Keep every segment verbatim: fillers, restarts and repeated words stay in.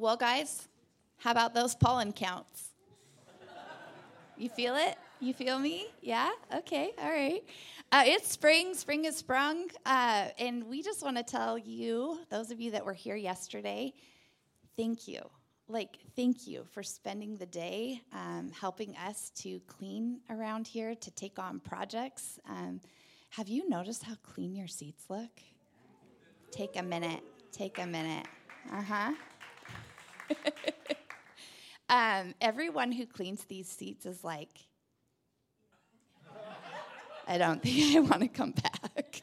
Well, guys, how about those pollen counts? You feel it? You feel me? Yeah? Okay, all right. Uh, it's spring. Spring has sprung. Uh, and we just want to tell you, those of you that were here yesterday, thank you. Like, thank you for spending the day um, helping us to clean around here, to take on projects. Um, have you noticed how clean your seats look? Take a minute. Take a minute. Uh-huh. um, everyone who cleans these seats is like, I don't think I want to come back.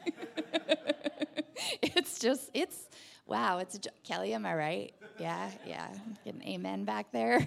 It's just, it's, wow, it's, a jo- Kelly, am I right? Yeah, yeah, get an amen back there.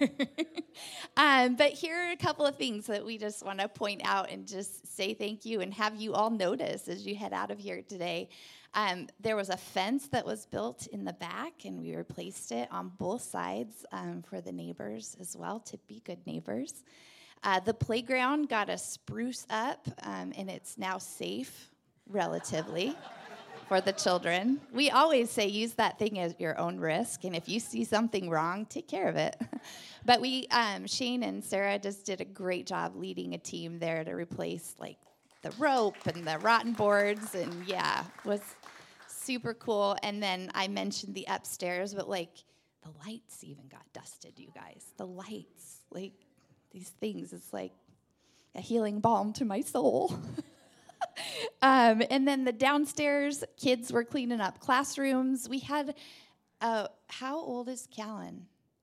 um, but here are a couple of things that we just want to point out and just say thank you and have you all notice as you head out of here today. Um, there was a fence that was built in the back, and we replaced it on both sides um, for the neighbors as well, to be good neighbors. Uh, the playground got a spruce up, um, and it's now safe, relatively, for the children. We always say use that thing at your own risk, and if you see something wrong, take care of it. But we, um, Shane and Sarah just did a great job leading a team there to replace, like, the rope and the rotten boards, and yeah, it was super cool. And then I mentioned the upstairs, but, like, the lights even got dusted, you guys. The lights, like, these things, it's like a healing balm to my soul. um, and then the downstairs, kids were cleaning up classrooms. We had, uh, how old is Callan?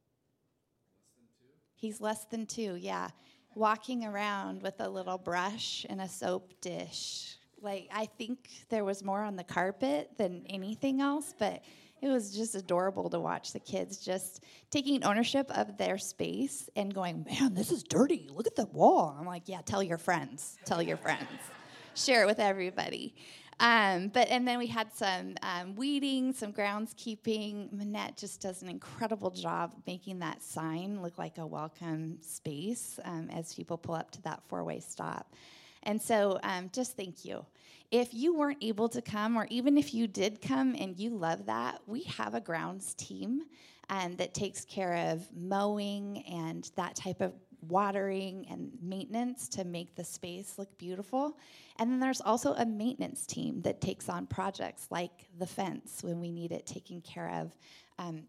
Less than two. He's less than two, yeah. Walking around with a little brush and a soap dish. Like, I think there was more on the carpet than anything else, but it was just adorable to watch the kids just taking ownership of their space and going, man, this is dirty. Look at the wall. I'm like, yeah, tell your friends. Tell your friends. Share it with everybody. Um, but and then we had some um, weeding, some groundskeeping. Manette just does an incredible job making that sign look like a welcome space um, as people pull up to that four-way stop. And so um, just thank you. If you weren't able to come, or even if you did come and you love that, we have a grounds team um, that takes care of mowing and that type of watering and maintenance to make the space look beautiful. And then there's also a maintenance team that takes on projects like the fence when we need it taken care of. Um,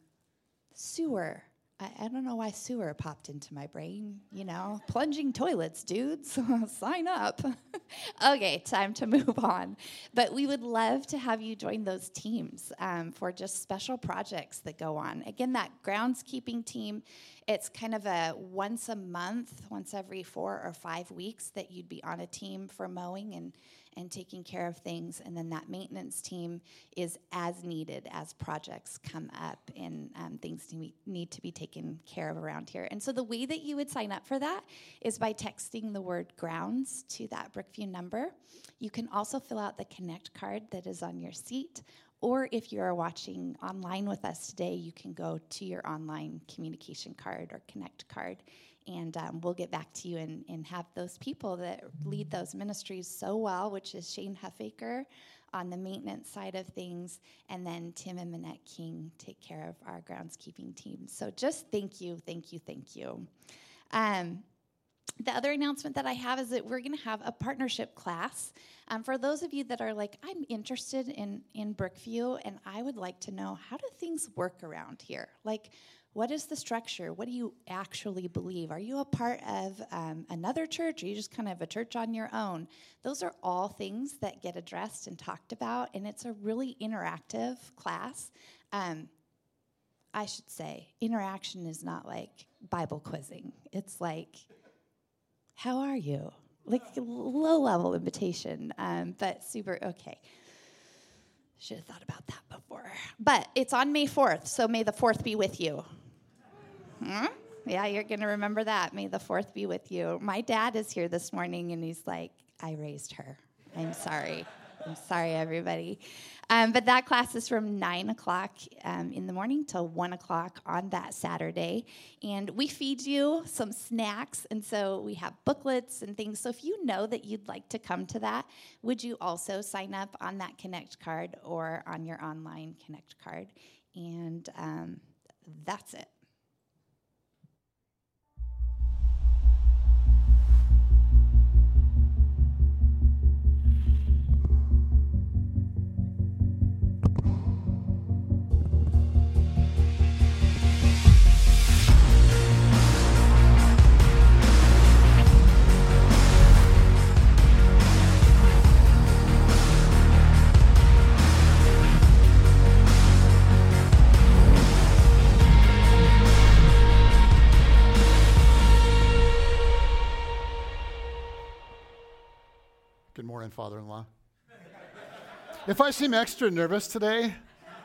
sewer. I, I don't know why sewer popped into my brain, you know. Plunging toilets, dudes. Sign up. Okay, time to move on. But we would love to have you join those teams um, for just special projects that go on. Again, that groundskeeping team, it's kind of a once a month, once every four or five weeks that you'd be on a team for mowing and and taking care of things. And then that maintenance team is as needed as projects come up and um, things need to be taken care of around here. And so the way that you would sign up for that is by texting the word grounds to that Brookview number. You can also fill out the Connect card that is on your seat. Or if you are watching online with us today, you can go to your online communication card or Connect card, and um, we'll get back to you and, and have those people that lead those ministries so well, which is Shane Huffaker on the maintenance side of things, and then Tim and Manette King take care of our groundskeeping team. So just thank you, thank you, thank you. Um, The other announcement that I have is that we're going to have a partnership class. Um, for those of you that are like, I'm interested in, in Brookview, and I would like to know, how do things work around here? Like, what is the structure? What do you actually believe? Are you a part of um, another church? Or are you just kind of a church on your own? Those are all things that get addressed and talked about, and it's a really interactive class. Um, I should say, interaction is not like Bible quizzing. It's like, how are you? Like a low-level invitation, um, but super okay. Should have thought about that before. But it's on May fourth, so may the fourth be with you. Hmm? Yeah, you're going to remember that. May the fourth be with you. My dad is here this morning, and he's like, I raised her. I'm sorry. I'm sorry, everybody. Um, but that class is from nine o'clock um, in the morning till one o'clock on that Saturday. And we feed you some snacks, and so we have booklets and things. So if you know that you'd like to come to that, would you also sign up on that Connect card or on your online Connect card? And um, that's it. and father-in-law. If I seem extra nervous today,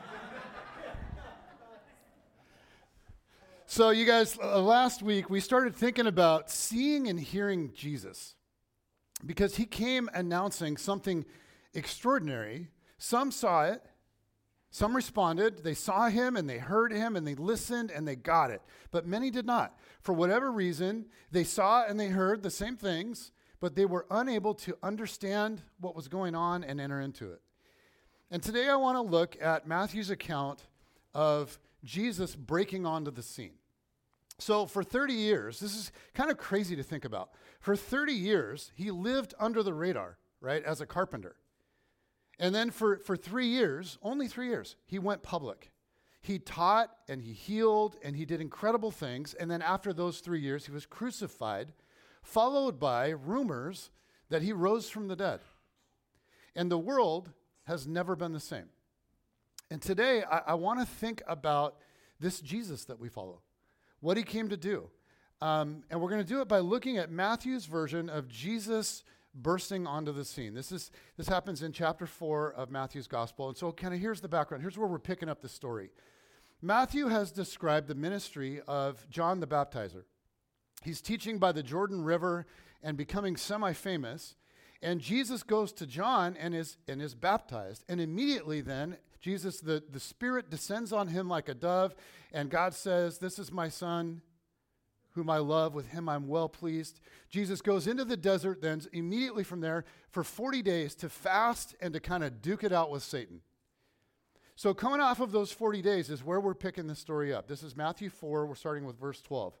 so you guys, uh, last week we started thinking about seeing and hearing Jesus because he came announcing something extraordinary. Some saw it, some responded, they saw him and they heard him and they listened and they got it, but many did not. For whatever reason, they saw and they heard the same things, but they were unable to understand what was going on and enter into it. And today I want to look at Matthew's account of Jesus breaking onto the scene. So for thirty years, this is kind of crazy to think about. For thirty years, he lived under the radar, right, as a carpenter. And then for, for three years, only three years, he went public. He taught and he healed and he did incredible things. And then after those three years, he was crucified, followed by rumors that he rose from the dead. And the world has never been the same. And today, I, I want to think about this Jesus that we follow, what he came to do. Um, and we're going to do it by looking at Matthew's version of Jesus bursting onto the scene. This is this happens in chapter four of Matthew's gospel. And so kind of here's the background. Here's where we're picking up the story. Matthew has described the ministry of John the Baptizer. He's teaching by the Jordan River and becoming semi-famous. And Jesus goes to John and is and is baptized. And immediately then, Jesus, the, the Spirit descends on him like a dove. And God says, "This is my son, whom I love, with him I'm well pleased." Jesus goes into the desert then immediately from there for forty days to fast and to kind of duke it out with Satan. So coming off of those forty days is where we're picking the story up. This is Matthew four, we're starting with verse twelve.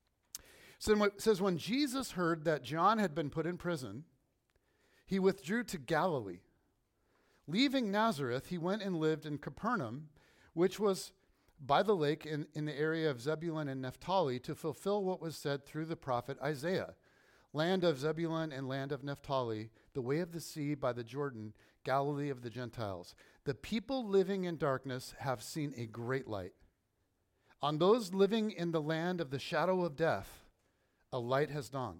So it says, when Jesus heard that John had been put in prison, he withdrew to Galilee. Leaving Nazareth, he went and lived in Capernaum, which was by the lake in, in the area of Zebulun and Naphtali, to fulfill what was said through the prophet Isaiah. Land of Zebulun and land of Naphtali, the way of the sea by the Jordan, Galilee of the Gentiles. The people living in darkness have seen a great light. On those living in the land of the shadow of death, a light has dawned.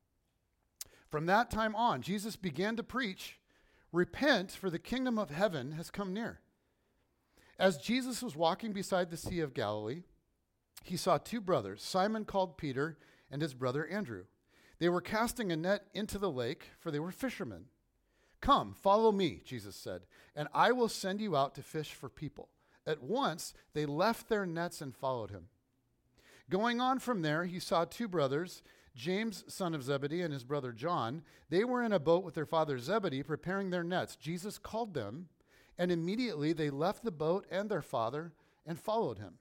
From that time on, Jesus began to preach, "Repent, for the kingdom of heaven has come near." As Jesus was walking beside the Sea of Galilee, he saw two brothers, Simon called Peter and his brother Andrew. They were casting a net into the lake, for they were fishermen. "Come, follow me," Jesus said, "and I will send you out to fish for people." At once, they left their nets and followed him. Going on from there, he saw two brothers, James, son of Zebedee, and his brother John. They were in a boat with their father Zebedee, preparing their nets. Jesus called them, and immediately they left the boat and their father and followed him.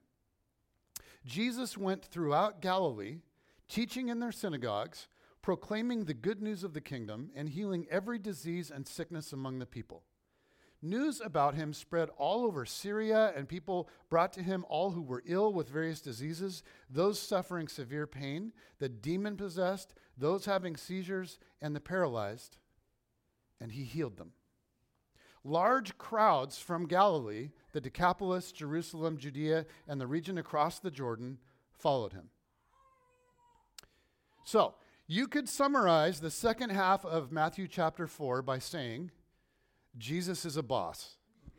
Jesus went throughout Galilee, teaching in their synagogues, proclaiming the good news of the kingdom, and healing every disease and sickness among the people. News about him spread all over Syria, and people brought to him all who were ill with various diseases, those suffering severe pain, the demon-possessed, those having seizures, and the paralyzed, and he healed them. Large crowds from Galilee, the Decapolis, Jerusalem, Judea, and the region across the Jordan followed him. So, you could summarize the second half of Matthew chapter four by saying, Jesus is a boss.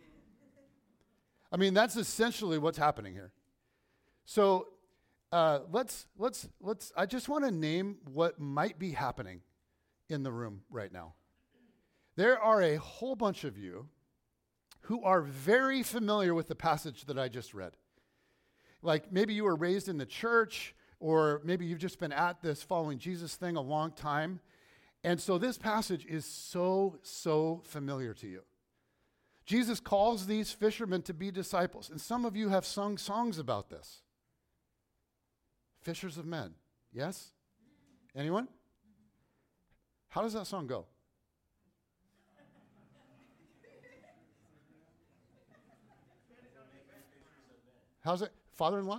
I mean, that's essentially what's happening here. So uh, let's let's let's. I just want to name what might be happening in the room right now. There are a whole bunch of you who are very familiar with the passage that I just read. Like maybe you were raised in the church, or maybe you've just been at this following Jesus thing a long time. And so this passage is so, so familiar to you. Jesus calls these fishermen to be disciples. And some of you have sung songs about this. Fishers of men. Yes? Anyone? How does that song go? How's it? Father-in-law?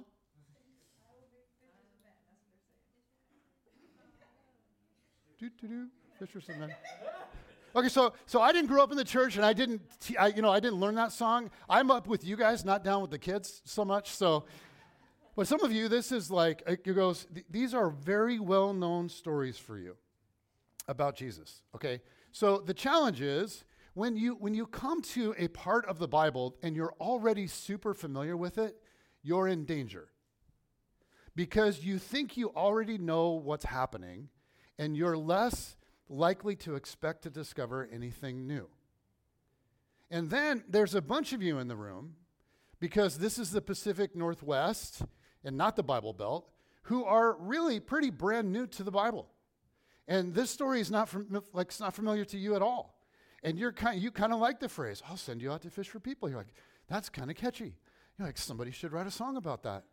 Do, do, do. Fishers of men. Okay, so so I didn't grow up in the church, and I didn't, te- I, you know, I didn't learn that song. I'm up with you guys, not down with the kids so much. So, but some of you, this is like it goes. Th- these are very well-known stories for you about Jesus. Okay, So the challenge is when you when you come to a part of the Bible and you're already super familiar with it, you're in danger. Because you think you already know what's happening, and you're less likely to expect to discover anything new. And then there's a bunch of you in the room, because this is the Pacific Northwest and not the Bible Belt, who are really pretty brand new to the Bible. And this story is not from, like it's not familiar to you at all. And you're kind you kind of like the phrase, I'll send you out to fish for people. You're like, that's kind of catchy. You're like, somebody should write a song about that.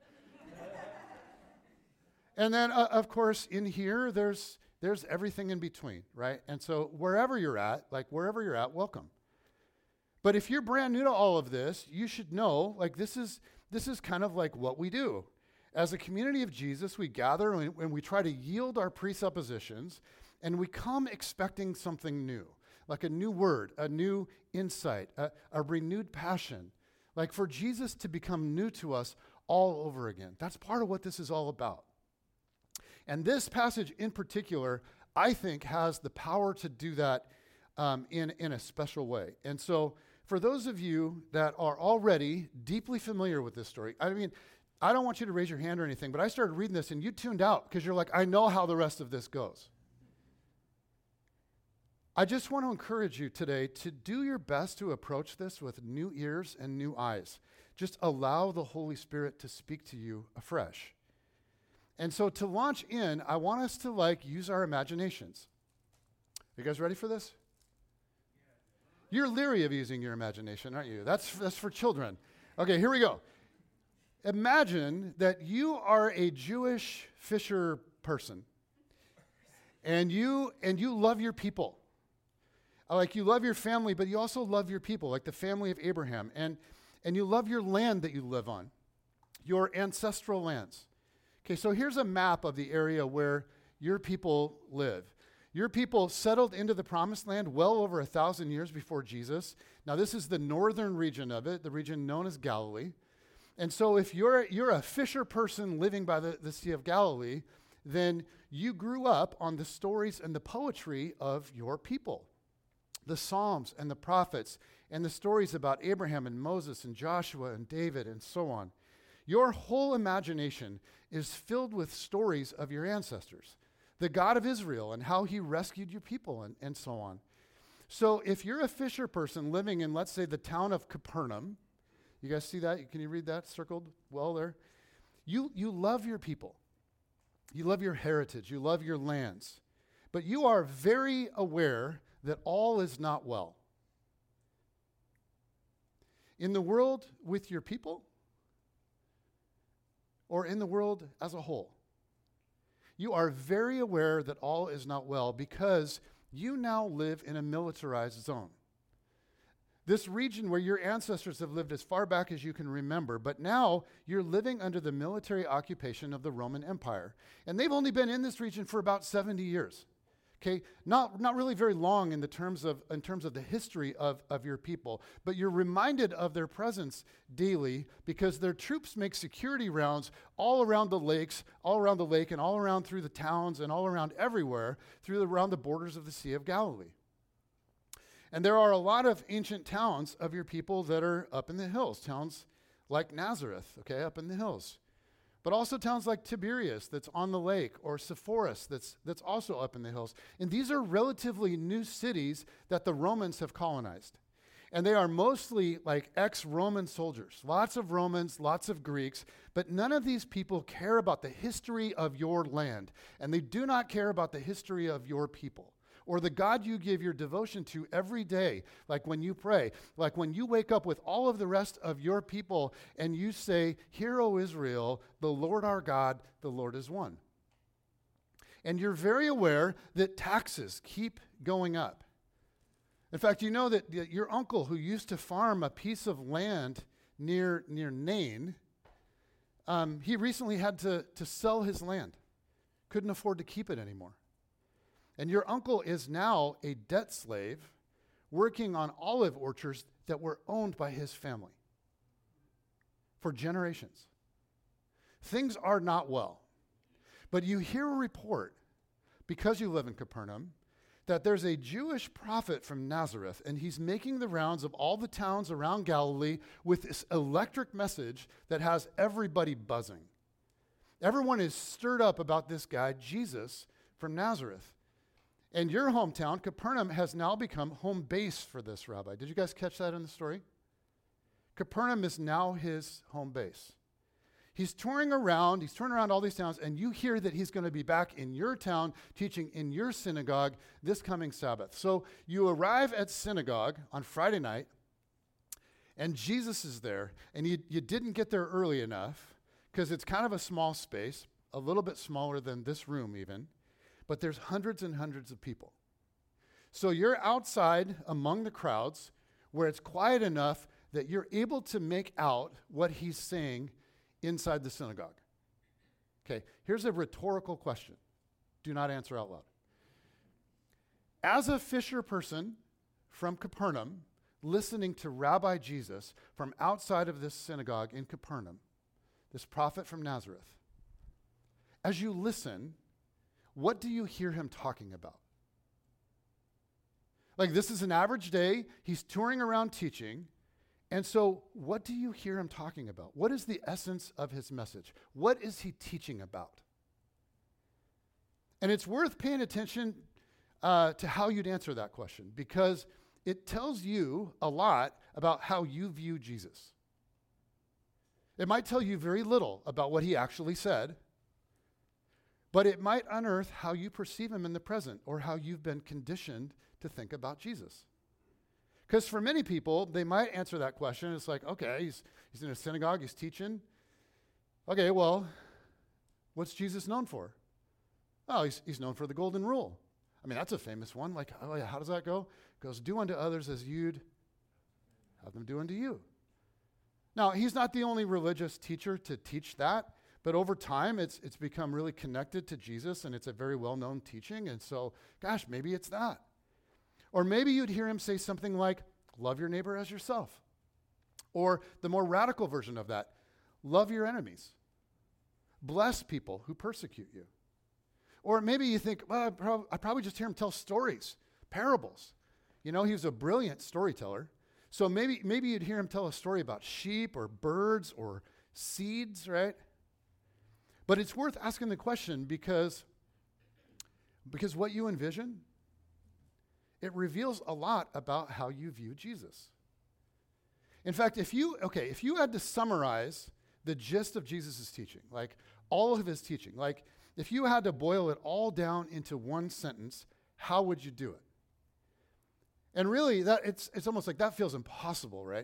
And then, uh, of course, in here, there's there's everything in between, right? And so wherever you're at, like wherever you're at, welcome. But if you're brand new to all of this, you should know, like this is this is kind of like what we do. As a community of Jesus, we gather and, and we try to yield our presuppositions, and we come expecting something new, like a new word, a new insight, a, a renewed passion, like for Jesus to become new to us all over again. That's part of what this is all about. And this passage in particular, I think, has the power to do that um, in, in a special way. And so for those of you that are already deeply familiar with this story, I mean, I don't want you to raise your hand or anything, but I started reading this and you tuned out because you're like, I know how the rest of this goes. I just want to encourage you today to do your best to approach this with new ears and new eyes. Just allow the Holy Spirit to speak to you afresh. And so to launch in, I want us to like use our imaginations. Are you guys ready for this? You're leery of using your imagination, aren't you? That's, that's for children. Okay, here we go. Imagine that you are a Jewish fisher person, and you and you love your people. Like you love your family, but you also love your people, like the family of Abraham, and and you love your land that you live on, your ancestral lands. Okay, so here's a map of the area where your people live. Your people settled into the promised land well over a thousand years before Jesus. Now, this is the northern region of it, the region known as Galilee. And so if you're you're a fisher person living by the, the Sea of Galilee, then you grew up on the stories and the poetry of your people. The Psalms and the prophets and the stories about Abraham and Moses and Joshua and David and so on. Your whole imagination is filled with stories of your ancestors, the God of Israel and how he rescued your people and, and so on. So if you're a fisher person living in, let's say, the town of Capernaum, you guys see that? Can you read that circled well there? You, you love your people. You love your heritage. You love your lands. But you are very aware that all is not well. In the world with your people, or in the world as a whole, you are very aware that all is not well because you now live in a militarized zone. This region where your ancestors have lived as far back as you can remember, but now you're living under the military occupation of the Roman Empire. And they've only been in this region for about seventy years. Okay, not, not really very long in the terms of in terms of the history of, of your people, but you're reminded of their presence daily because their troops make security rounds all around the lakes, all around the lake, and all around through the towns and all around everywhere, through the, around the borders of the Sea of Galilee. And there are a lot of ancient towns of your people that are up in the hills, towns like Nazareth, okay, up in the hills. But also towns like Tiberias that's on the lake, or Sepphoris that's that's also up in the hills. And these are relatively new cities that the Romans have colonized. And they are mostly like ex-Roman soldiers. Lots of Romans, lots of Greeks, but none of these people care about the history of your land. And they do not care about the history of your people, or the God you give your devotion to every day, like when you pray, like when you wake up with all of the rest of your people and you say, "Hear, O Israel, the Lord our God, the Lord is one." And you're very aware that taxes keep going up. In fact, you know that your uncle who used to farm a piece of land near, near Nain, um, he recently had to, to sell his land. Couldn't afford to keep it anymore. And your uncle is now a debt slave working on olive orchards that were owned by his family for generations. Things are not well. But you hear a report, because you live in Capernaum, that there's a Jewish prophet from Nazareth, and he's making the rounds of all the towns around Galilee with this electric message that has everybody buzzing. Everyone is stirred up about this guy, Jesus from Nazareth. And your hometown, Capernaum, has now become home base for this rabbi. Did you guys catch that in the story? Capernaum is now his home base. He's touring around, he's touring around all these towns, and you hear that he's going to be back in your town teaching in your synagogue this coming Sabbath. So you arrive at synagogue on Friday night, and Jesus is there, and you, you didn't get there early enough because it's kind of a small space, a little bit smaller than this room even, but there's hundreds and hundreds of people. So you're outside among the crowds where it's quiet enough that you're able to make out what he's saying inside the synagogue. Okay, here's a rhetorical question. Do not answer out loud. As a fisher person from Capernaum, listening to Rabbi Jesus from outside of this synagogue in Capernaum, this prophet from Nazareth, as you listen, what do you hear him talking about? Like, this is an average day. He's touring around teaching. And so what do you hear him talking about? What is the essence of his message? What is he teaching about? And it's worth paying attention uh, to how you'd answer that question, because it tells you a lot about how you view Jesus. It might tell you very little about what he actually said, but it might unearth how you perceive him in the present or how you've been conditioned to think about Jesus. Because for many people, they might answer that question. It's like, okay, he's, he's in a synagogue, he's teaching. Okay, well, what's Jesus known for? Oh, he's, he's known for the golden rule. I mean, that's a famous one. Like, oh yeah, how does that go? It goes, do unto others as you'd have them do unto you. Now, he's not the only religious teacher to teach that, but over time, it's, it's become really connected to Jesus, and it's a very well-known teaching. And so, gosh, maybe it's that. Or maybe you'd hear him say something like, love your neighbor as yourself. Or the more radical version of that, love your enemies. Bless people who persecute you. Or maybe you think, well, I, prob- I probably just hear him tell stories, parables. You know, he was a brilliant storyteller. So maybe, maybe you'd hear him tell a story about sheep or birds or seeds, right? But it's worth asking the question because, because what you envision, it reveals a lot about how you view Jesus. In fact, if you, okay, if you had to summarize the gist of Jesus' teaching, like all of his teaching, like if you had to boil it all down into one sentence, how would you do it? And really, that it's, it's almost like that feels impossible, right?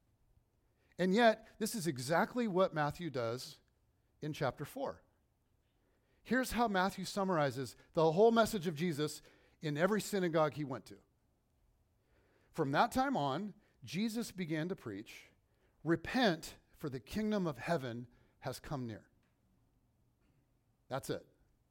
And yet, this is exactly what Matthew does in chapter four. Here's how Matthew summarizes the whole message of Jesus in every synagogue he went to. From that time on, Jesus began to preach, repent, for the kingdom of heaven has come near. That's it.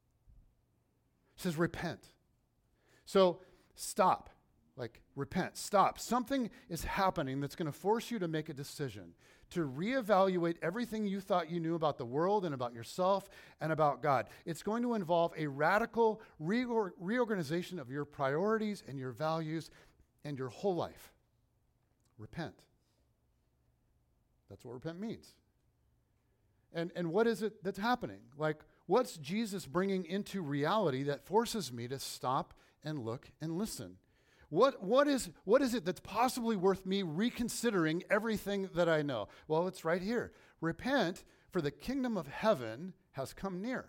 It says repent. So stop, like repent, stop. Something is happening that's going to force you to make a decision, to reevaluate everything you thought you knew about the world and about yourself and about God. It's going to involve a radical reor- reorganization of your priorities and your values and your whole life. Repent. That's what repent means. And, and what is it that's happening? Like, what's Jesus bringing into reality that forces me to stop and look and listen? What, what, is, what is it that's possibly worth me reconsidering everything that I know? Well, it's right here. Repent, for the kingdom of heaven has come near.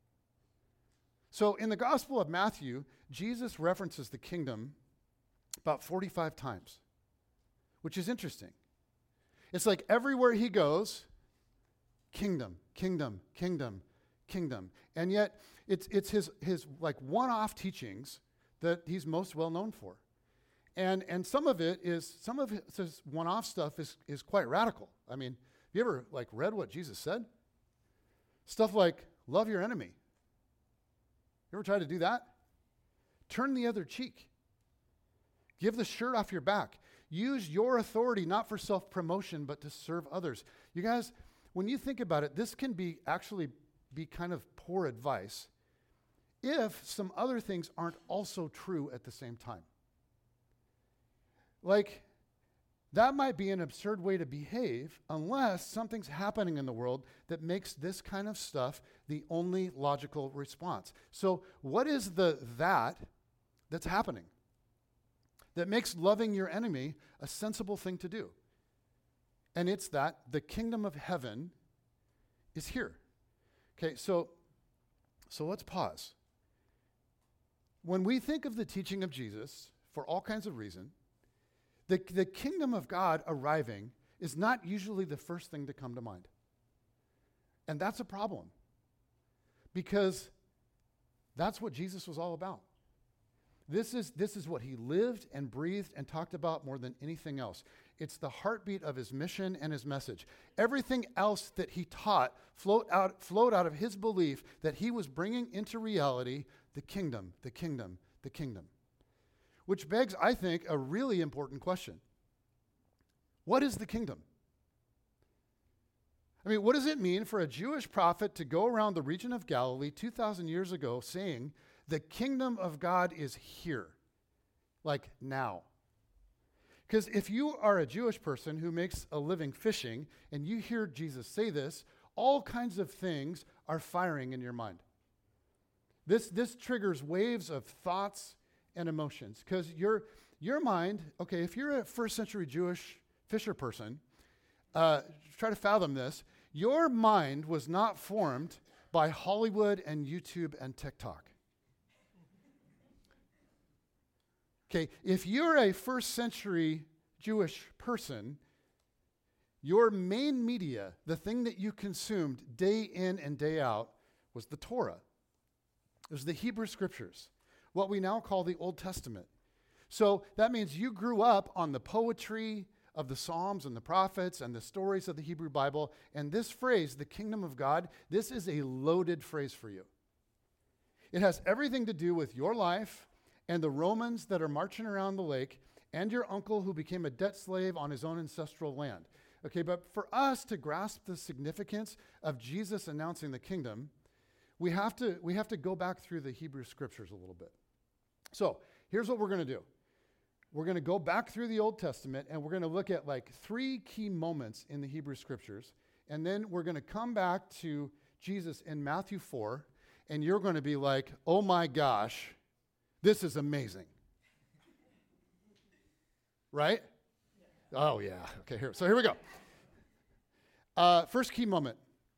So in the Gospel of Matthew, Jesus references the kingdom about forty-five times, which is interesting. It's like everywhere he goes, kingdom, kingdom, kingdom, kingdom. And yet it's, it's his, his like one-off teachings that he's most well known for. And and some of it is, some of his one-off stuff is, is quite radical. I mean, have you ever like read what Jesus said? Stuff like, love your enemy. You ever tried to do that? Turn the other cheek. Give the shirt off your back. Use your authority not for self-promotion, but to serve others. You guys, when you think about it, this can be actually be kind of poor advice if some other things aren't also true at the same time. Like, that might be an absurd way to behave unless something's happening in the world that makes this kind of stuff the only logical response. So what is the that that's happening that makes loving your enemy a sensible thing to do? And it's that the kingdom of heaven is here. Okay, so, so let's pause. When we think of the teaching of Jesus, for all kinds of reasons, the, the kingdom of God arriving is not usually the first thing to come to mind. And that's a problem, because that's what Jesus was all about. This is, this is what he lived and breathed and talked about more than anything else. It's the heartbeat of his mission and his message. Everything else that he taught flowed out, flowed out of his belief that he was bringing into reality the kingdom, the kingdom, the kingdom. Which begs, I think, a really important question. What is the kingdom? I mean, what does it mean for a Jewish prophet to go around the region of Galilee two thousand years ago saying, the kingdom of God is here, like now? Because if you are a Jewish person who makes a living fishing and you hear Jesus say this, all kinds of things are firing in your mind. This, this triggers waves of thoughts and emotions, because your, your mind, okay, if you're a first century Jewish fisher person, uh, try to fathom this, your mind was not formed by Hollywood and YouTube and TikTok. Okay, if you're a first century Jewish person, your main media, the thing that you consumed day in and day out, was the Torah. It was the Hebrew scriptures, what we now call the Old Testament. So that means you grew up on the poetry of the Psalms and the prophets and the stories of the Hebrew Bible. And this phrase, the kingdom of God, this is a loaded phrase for you. It has everything to do with your life and the Romans that are marching around the lake and your uncle who became a debt slave on his own ancestral land. Okay, but for us to grasp the significance of Jesus announcing the kingdom, we have to, we have to go back through the Hebrew scriptures a little bit. So here's what we're going to do. We're going to go back through the Old Testament, and we're going to look at like three key moments in the Hebrew scriptures. And then we're going to come back to Jesus in Matthew four, and you're going to be like, oh my gosh, this is amazing. Right? Oh yeah. Okay, here. So here we go. Uh, first key moment.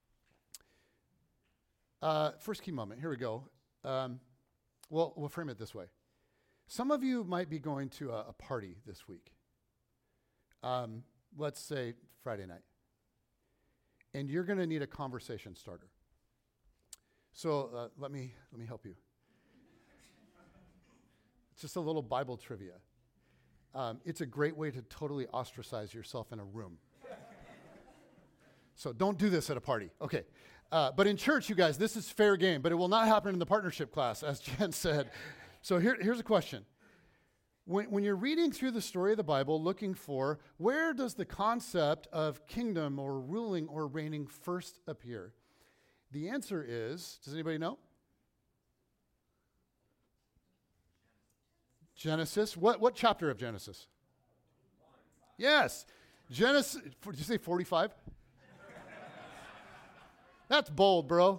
Uh, first key moment. Here we go. Um, well, we'll frame it this way. Some of you might be going to a, a party this week. Um, let's say Friday night. And you're going to need a conversation starter. So uh, let me let me help you. It's just a little Bible trivia. Um, it's a great way to totally ostracize yourself in a room. So don't do this at a party. Okay. Uh, but in church, you guys, this is fair game, but it will not happen in the partnership class, as Jen said. So here, here's a question. When, when you're reading through the story of the Bible, looking for where does the concept of kingdom or ruling or reigning first appear? The answer is, does anybody know? Genesis. What, what chapter of Genesis? Yes. Genesis, did you say forty-five? That's bold, bro.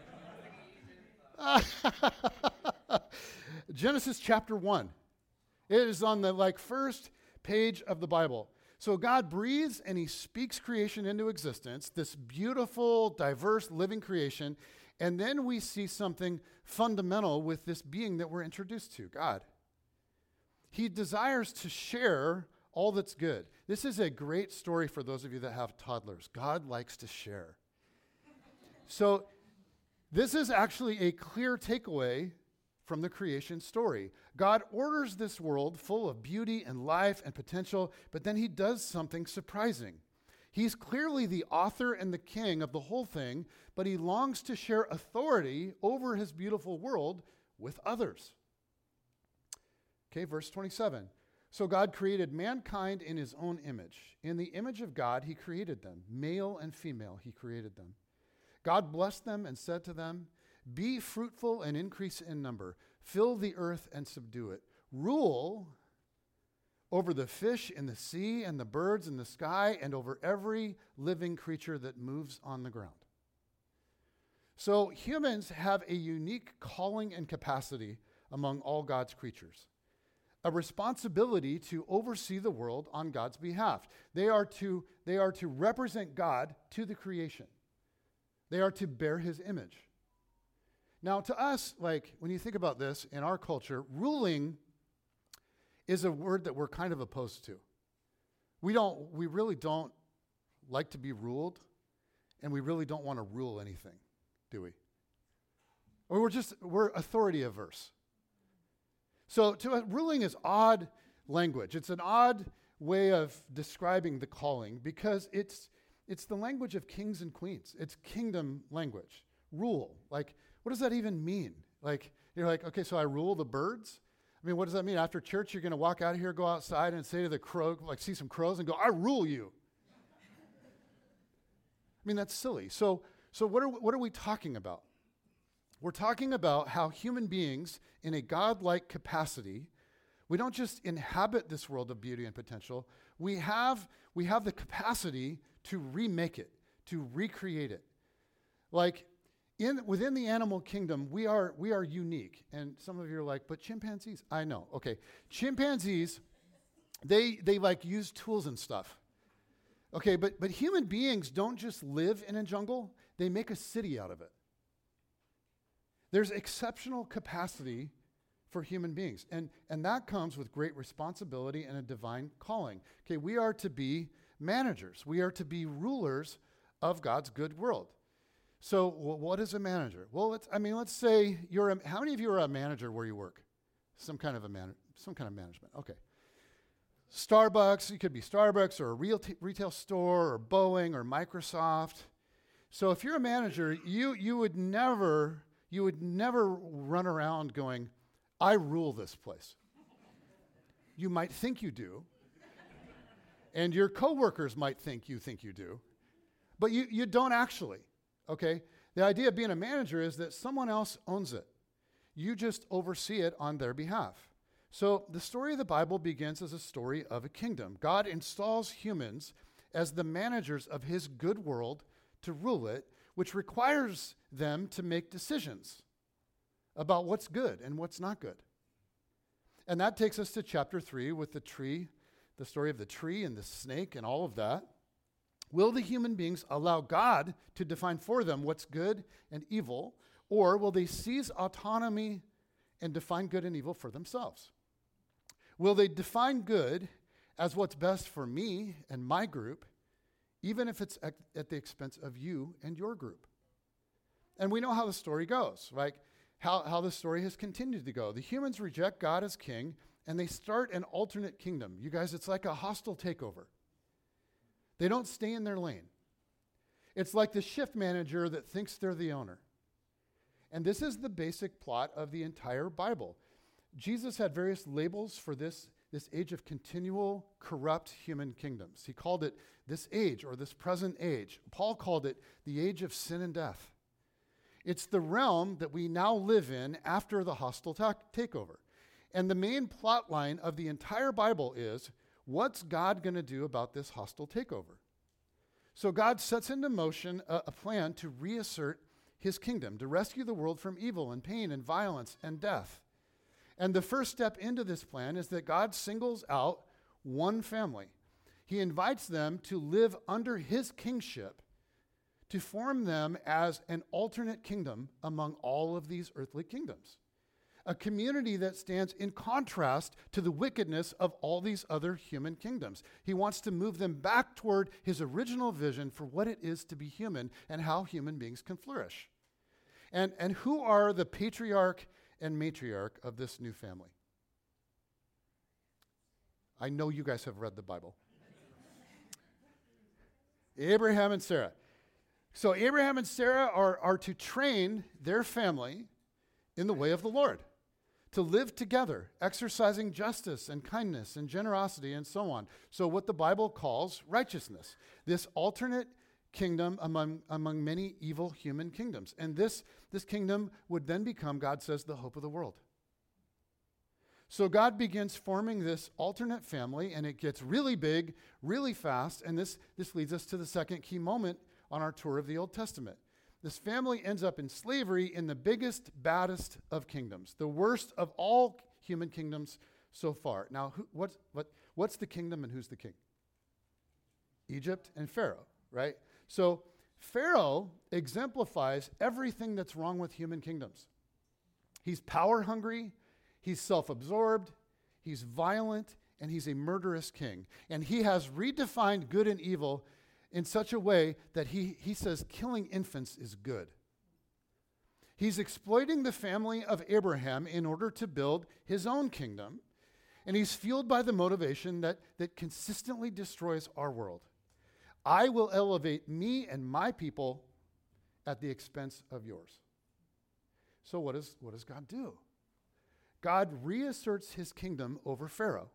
Genesis chapter one. It is on the like first page of the Bible. So God breathes and he speaks creation into existence, this beautiful, diverse, living creation. And then we see something fundamental with this being that we're introduced to, God. He desires to share all that's good. This is a great story for those of you that have toddlers. God likes to share. So this is actually a clear takeaway from the creation story. God orders this world full of beauty and life and potential, but then he does something surprising. He's clearly the author and the king of the whole thing, but he longs to share authority over his beautiful world with others. Okay, verse twenty-seven. So God created mankind in his own image. In the image of God, he created them. Male and female, he created them. God blessed them and said to them, Be fruitful and increase in number. Fill the earth and subdue it. Rule over the fish in the sea and the birds in the sky and over every living creature that moves on the ground. So humans have a unique calling and capacity among all God's creatures, a responsibility to oversee the world on God's behalf. They are to, they are to represent God to the creation. They are to bear his image. Now, to us, like, when you think about this in our culture, ruling is a word that we're kind of opposed to. We don't, we really don't like to be ruled, and we really don't want to rule anything, do we? Or we're just, we're authority averse. So to us, ruling is odd language. It's an odd way of describing the calling because it's it's the language of kings and queens. It's kingdom language. Rule. Like, what does that even mean? Like, you're like, okay, so I rule the birds? I mean, what does that mean? After church, you're going to walk out of here, go outside and say to the crow, like see some crows and go, I rule you. I mean, that's silly. So so what are what are we talking about? We're talking about how human beings in a godlike capacity, we don't just inhabit this world of beauty and potential, we have, we have the capacity to remake it, to recreate it. Like in within the animal kingdom, we are we are unique. And some of you are like, but chimpanzees, I know. Okay. Chimpanzees, they they like use tools and stuff. Okay, but but human beings don't just live in a jungle, they make a city out of it. There's exceptional capacity for human beings, and, and that comes with great responsibility and a divine calling. Okay, we are to be managers. We are to be rulers of God's good world. So w- what is a manager? Well, let's, I mean, let's say you're a, how many of you are a manager where you work? Some kind of a man, some kind of management. Okay. Starbucks, it could be Starbucks or a real t- retail store or Boeing or Microsoft. So if you're a manager, you you would never you would never run around going, I rule this place. You might think you do, and your coworkers might think you think you do, but you, you don't actually, okay? The idea of being a manager is that someone else owns it. You just oversee it on their behalf. So the story of the Bible begins as a story of a kingdom. God installs humans as the managers of his good world to rule it, which requires them to make decisions about what's good and what's not good. And that takes us to chapter three with the tree, the story of the tree and the snake and all of that. Will the human beings allow God to define for them what's good and evil, or will they seize autonomy and define good and evil for themselves? Will they define good as what's best for me and my group, even if it's at, at the expense of you and your group? And we know how the story goes, right? How, how the story has continued to go. The humans reject God as king, and they start an alternate kingdom. You guys, it's like a hostile takeover. They don't stay in their lane. It's like the shift manager that thinks they're the owner. And this is the basic plot of the entire Bible. Jesus had various labels for this, this age of continual corrupt human kingdoms. He called it this age or this present age. Paul called it the age of sin and death. It's the realm that we now live in after the hostile ta- takeover. And the main plot line of the entire Bible is, what's God going to do about this hostile takeover? So God sets into motion a, a plan to reassert his kingdom, to rescue the world from evil and pain and violence and death. And the first step into this plan is that God singles out one family. He invites them to live under his kingship, to form them as an alternate kingdom among all of these earthly kingdoms. A community that stands in contrast to the wickedness of all these other human kingdoms. He wants to move them back toward his original vision for what it is to be human and how human beings can flourish. And, and who are the patriarch and matriarch of this new family? I know you guys have read the Bible. Abraham and Sarah. So Abraham and Sarah are, are to train their family in the way of the Lord, to live together, exercising justice and kindness and generosity and so on. So what the Bible calls righteousness, this alternate kingdom among, among many evil human kingdoms. And this, this kingdom would then become, God says, the hope of the world. So God begins forming this alternate family, and it gets really big, really fast, and this, this leads us to the second key moment on our tour of the Old Testament. This family ends up in slavery in the biggest, baddest of kingdoms, the worst of all human kingdoms so far. Now, who, what's, what, what's the kingdom and who's the king? Egypt and Pharaoh, right? So Pharaoh exemplifies everything that's wrong with human kingdoms. He's power hungry, he's self-absorbed, he's violent, and he's a murderous king. And he has redefined good and evil in such a way that he, he says killing infants is good. He's exploiting the family of Abraham in order to build his own kingdom. And he's fueled by the motivation that, that consistently destroys our world. I will elevate me and my people at the expense of yours. So what, is, what does God do? God reasserts his kingdom over Pharaoh.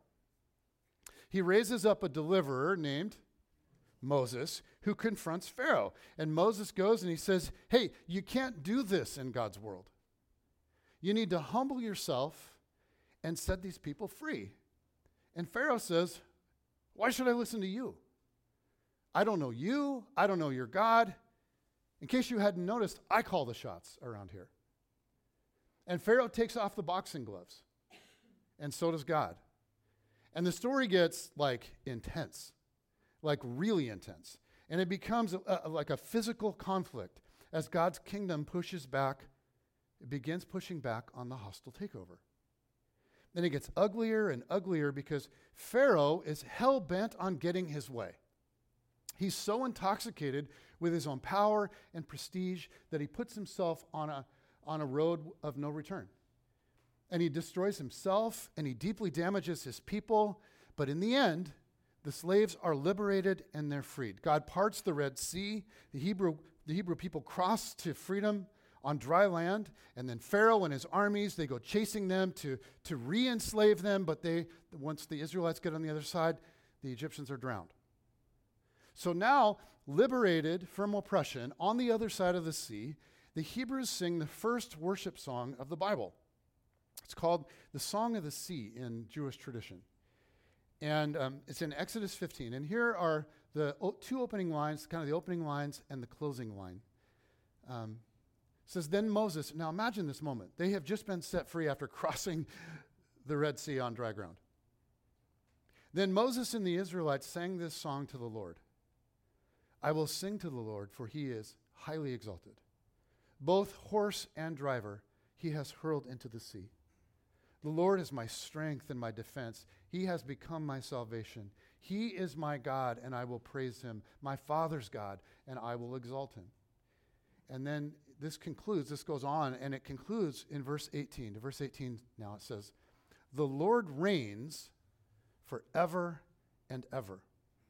He raises up a deliverer named Moses, who confronts Pharaoh. And Moses goes and he says, hey, you can't do this in God's world. You need to humble yourself and set these people free. And Pharaoh says, why should I listen to you? I don't know you. I don't know your God. In case you hadn't noticed, I call the shots around here. And Pharaoh takes off the boxing gloves. And so does God. And the story gets like intense, like really intense. And it becomes a, a, like a physical conflict as God's kingdom pushes back, it begins pushing back on the hostile takeover. Then it gets uglier and uglier because Pharaoh is hell-bent on getting his way. He's so intoxicated with his own power and prestige that he puts himself on a, on a road of no return. And he destroys himself and he deeply damages his people. But in the end, the slaves are liberated and they're freed. God parts the Red Sea. The Hebrew, the Hebrew people cross to freedom on dry land. And then Pharaoh and his armies, they go chasing them to, to re-enslave them. But they, once the Israelites get on the other side, the Egyptians are drowned. So now, liberated from oppression on the other side of the sea, the Hebrews sing the first worship song of the Bible. It's called the Song of the Sea in Jewish tradition. And um, it's in Exodus fifteen. And here are the o- two opening lines, kind of the opening lines and the closing line. Um, it says, then Moses, now imagine this moment. They have just been set free after crossing the Red Sea on dry ground. Then Moses and the Israelites sang this song to the Lord. I will sing to the Lord, for he is highly exalted. Both horse and driver he has hurled into the sea. The Lord is my strength and my defense. He has become my salvation. He is my God, and I will praise him, my Father's God, and I will exalt him. And then this concludes, this goes on, and it concludes in verse eighteen. To verse eighteen now it says, the Lord reigns forever and ever.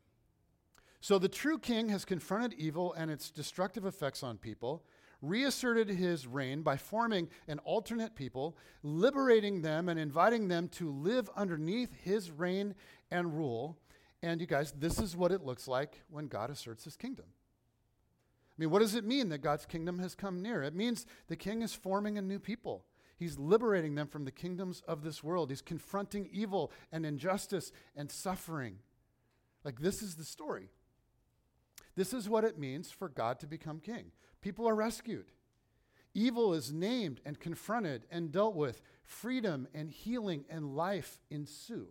So the true king has confronted evil and its destructive effects on people, reasserted his reign by forming an alternate people, liberating them and inviting them to live underneath his reign and rule. And you guys, this is what it looks like when God asserts his kingdom. I mean, what does it mean that God's kingdom has come near? It means the king is forming a new people. He's liberating them from the kingdoms of this world. He's confronting evil and injustice and suffering. Like, this is the story. This is what it means for God to become king. People are rescued. Evil is named and confronted and dealt with. Freedom and healing and life ensue.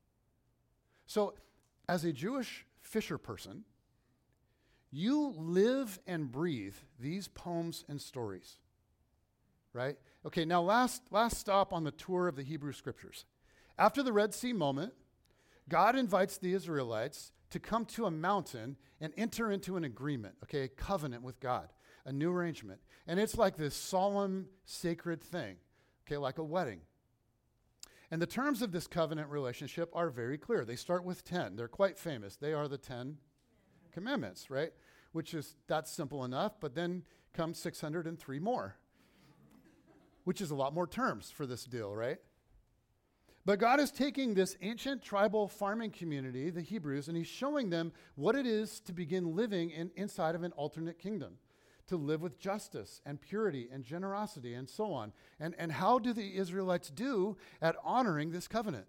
So, as a Jewish fisher person, you live and breathe these poems and stories, right? Okay, now last, last stop on the tour of the Hebrew Scriptures. After the Red Sea moment, God invites the Israelites to come to a mountain and enter into an agreement, okay, a covenant with God, a new arrangement. And it's like this solemn, sacred thing, okay, like a wedding. And the terms of this covenant relationship are very clear. They start with ten. They're quite famous. They are the Ten Commandments, right? Which is, that's simple enough, but then comes six hundred three more, which is a lot more terms for this deal, right? But God is taking this ancient tribal farming community, the Hebrews, and he's showing them what it is to begin living in, inside of an alternate kingdom, to live with justice and purity and generosity and so on. And, and how do the Israelites do at honoring this covenant?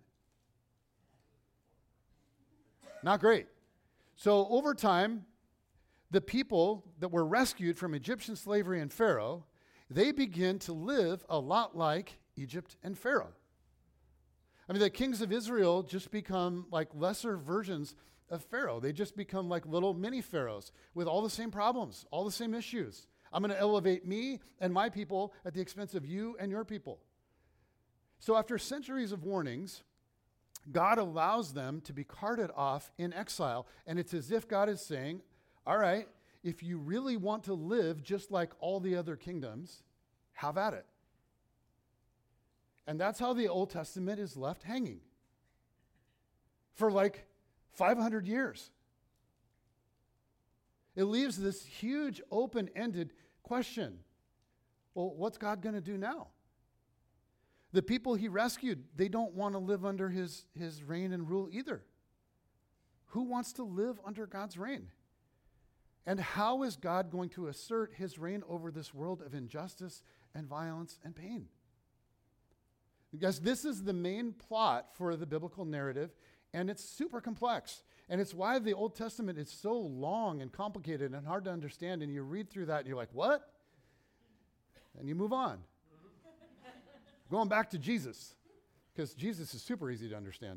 Not great. So over time, the people that were rescued from Egyptian slavery and Pharaoh, they begin to live a lot like Egypt and Pharaoh. I mean, the kings of Israel just become like lesser versions of Pharaoh. They just become like little mini pharaohs with all the same problems, all the same issues. I'm going to elevate me and my people at the expense of you and your people. So after centuries of warnings, God allows them to be carted off in exile. And it's as if God is saying, all right, if you really want to live just like all the other kingdoms, have at it. And that's how the Old Testament is left hanging for like five hundred years. It leaves this huge open-ended question. Well, what's God going to do now? The people he rescued, they don't want to live under his, his reign and rule either. Who wants to live under God's reign? And how is God going to assert his reign over this world of injustice and violence and pain? Because this is the main plot for the biblical narrative, and it's super complex. And it's why the Old Testament is so long and complicated and hard to understand, and you read through that and you're like, what? And you move on. Going back to Jesus, because Jesus is super easy to understand.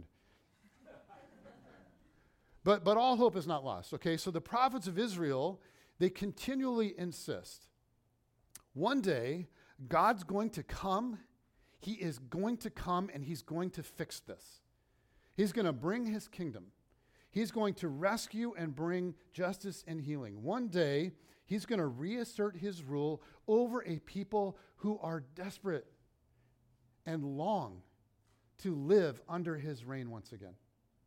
But but all hope is not lost, okay? So the prophets of Israel, they continually insist. One day, God's going to come. He is going to come and he's going to fix this. He's going to bring his kingdom. He's going to rescue and bring justice and healing. One day, he's going to reassert his rule over a people who are desperate and long to live under his reign once again.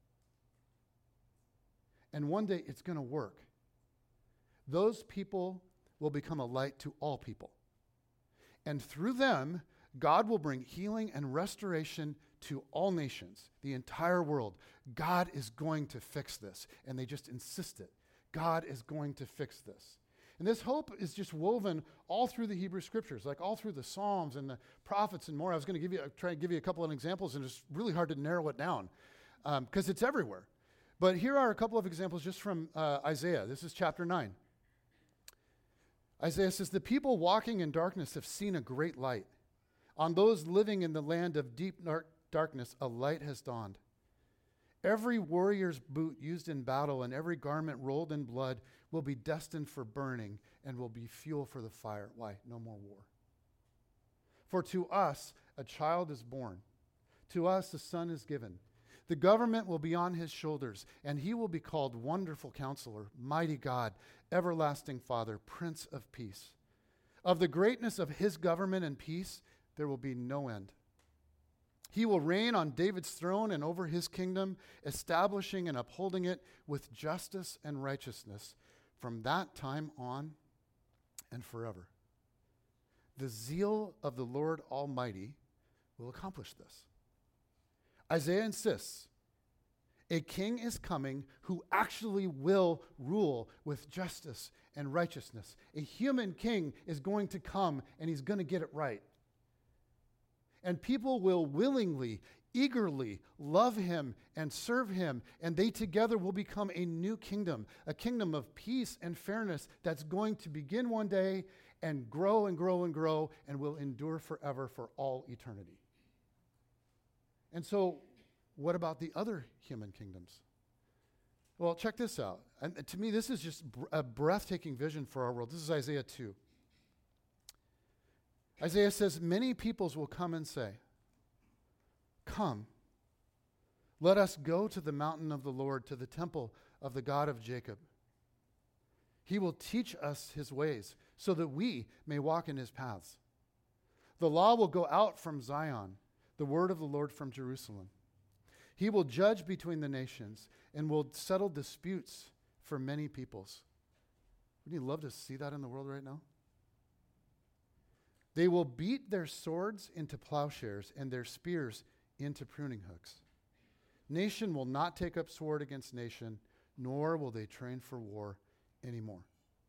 And one day it's going to work. Those people will become a light to all people. And through them, God will bring healing and restoration to all nations, the entire world. God is going to fix this. And they just insist it. God is going to fix this. And this hope is just woven all through the Hebrew scriptures, like all through the Psalms and the prophets and more. I was going to give you, try to give you a couple of examples, and it's really hard to narrow it down because um, it's everywhere. But here are a couple of examples just from uh, Isaiah. This is chapter nine. Isaiah says, "The people walking in darkness have seen a great light. On those living in the land of deep dark darkness, a light has dawned. Every warrior's boot used in battle and every garment rolled in blood will be destined for burning and will be fuel for the fire." Why? No more war. "For to us a child is born. To us a son is given. The government will be on his shoulders, and he will be called Wonderful Counselor, Mighty God, Everlasting Father, Prince of Peace. Of the greatness of his government and peace, there will be no end. He will reign on David's throne and over his kingdom, establishing and upholding it with justice and righteousness from that time on and forever. The zeal of the Lord Almighty will accomplish this." Isaiah insists, a king is coming who actually will rule with justice and righteousness. A human king is going to come and he's going to get it right. And people will willingly, eagerly love him and serve him, and they together will become a new kingdom, a kingdom of peace and fairness that's going to begin one day and grow and grow and grow and will endure forever for all eternity. And so, what about the other human kingdoms? Well, check this out. And to me, this is just a breathtaking vision for our world. This is Isaiah two. Isaiah says, "Many peoples will come and say, 'Come, let us go to the mountain of the Lord, to the temple of the God of Jacob. He will teach us his ways, so that we may walk in his paths. The law will go out from Zion, the word of the Lord from Jerusalem. He will judge between the nations and will settle disputes for many peoples.'" Wouldn't you love to see that in the world right now? "They will beat their swords into plowshares and their spears into pruning hooks. Nation will not take up sword against nation, nor will they train for war anymore.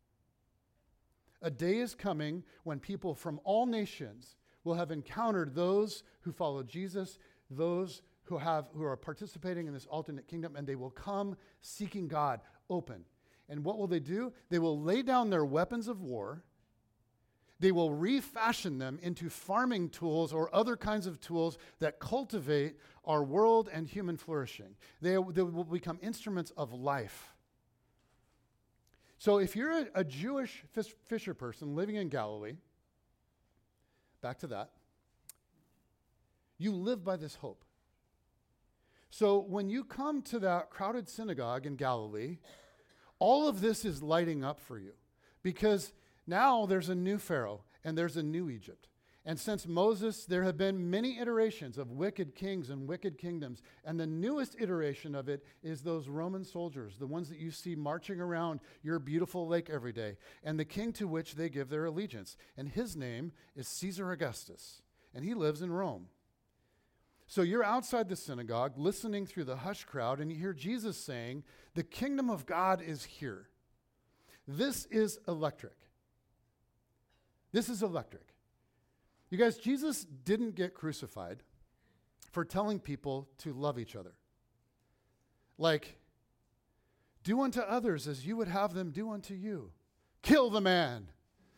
A day is coming when people from all nations will have encountered those who follow Jesus, those who have who are participating in this alternate kingdom, and they will come seeking God open. And what will they do? They will lay down their weapons of war. They will refashion them into farming tools or other kinds of tools that cultivate our world and human flourishing. They, they will become instruments of life. So if you're a, a Jewish fish, fisher person living in Galilee, back to that, you live by this hope. So when you come to that crowded synagogue in Galilee, all of this is lighting up for you because now there's a new Pharaoh and there's a new Egypt. And since Moses, there have been many iterations of wicked kings and wicked kingdoms. And the newest iteration of it is those Roman soldiers, the ones that you see marching around your beautiful lake every day, and the king to which they give their allegiance. And his name is Caesar Augustus, and he lives in Rome. So you're outside the synagogue listening through the hush crowd, and you hear Jesus saying, the kingdom of God is here. This is electric. This is electric. You guys, Jesus didn't get crucified for telling people to love each other. Like, do unto others as you would have them do unto you. Kill the man.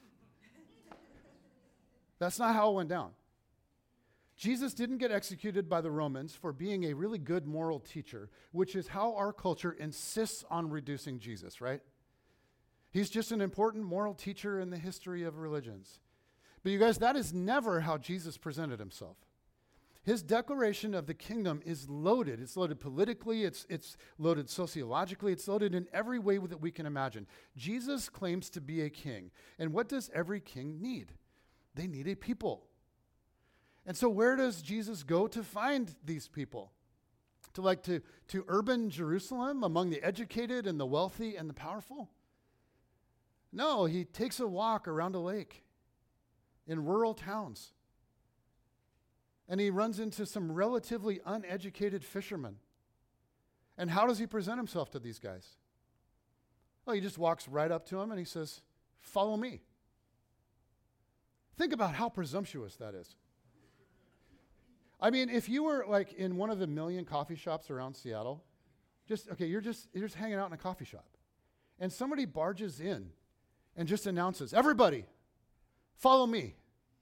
That's not how it went down. Jesus didn't get executed by the Romans for being a really good moral teacher, which is how our culture insists on reducing Jesus, right? He's just an important moral teacher in the history of religions. But you guys, that is never how Jesus presented himself. His declaration of the kingdom is loaded. It's loaded politically, it's, it's loaded sociologically, it's loaded in every way that we can imagine. Jesus claims to be a king. And what does every king need? They need a people. And so where does Jesus go to find these people? To like to, to urban Jerusalem among the educated and the wealthy and the powerful? No, he takes a walk around a lake in rural towns. And he runs into some relatively uneducated fishermen. And how does he present himself to these guys? Well, he just walks right up to them and he says, follow me. Think about how presumptuous that is. I mean, if you were like in one of the million coffee shops around Seattle, just, okay, you're just, you're just hanging out in a coffee shop. And somebody barges in and just announces, everybody, follow me.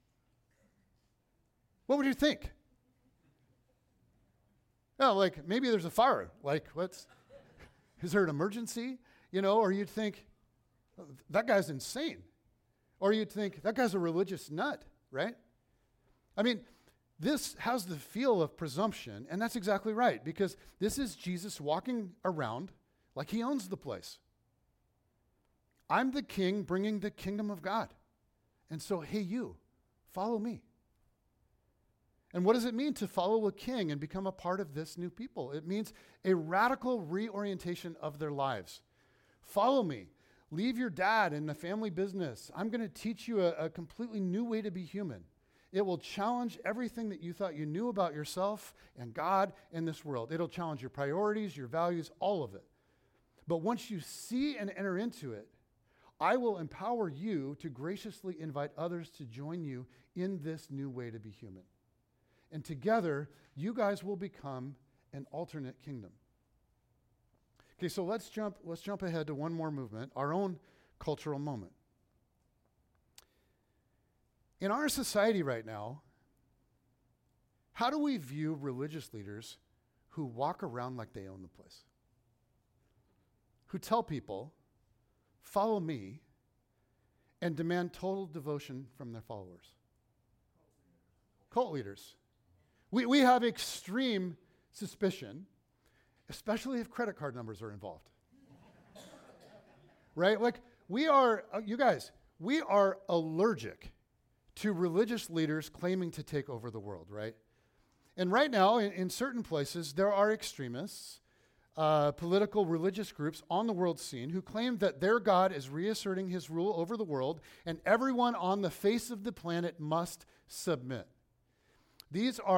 What would you think? Oh, like maybe there's a fire. Like, what's, is there an emergency? You know, or you'd think, oh, that guy's insane. Or you'd think, that guy's a religious nut, right? I mean, this has the feel of presumption, and that's exactly right, because this is Jesus walking around like he owns the place. I'm the king bringing the kingdom of God. And so, hey, you, follow me. And what does it mean to follow a king and become a part of this new people? It means a radical reorientation of their lives. Follow me. Leave your dad and the family business. I'm going to teach you a, a completely new way to be human. It will challenge everything that you thought you knew about yourself and God and this world. It'll challenge your priorities, your values, all of it. But once you see and enter into it, I will empower you to graciously invite others to join you in this new way to be human. And together, you guys will become an alternate kingdom. Okay, so let's jump, let's jump ahead to one more movement, our own cultural moment. In our society right now, how do we view religious leaders who walk around like they own the place? Who tell people, follow me, and demand total devotion from their followers? Cult leaders. We, we have extreme suspicion, especially if credit card numbers are involved. Right? Like, we are, uh, you guys, we are allergic to religious leaders claiming to take over the world, right? And right now, in, in certain places, there are extremists, uh, political religious groups on the world scene who claim that their God is reasserting his rule over the world and everyone on the face of the planet must submit. These are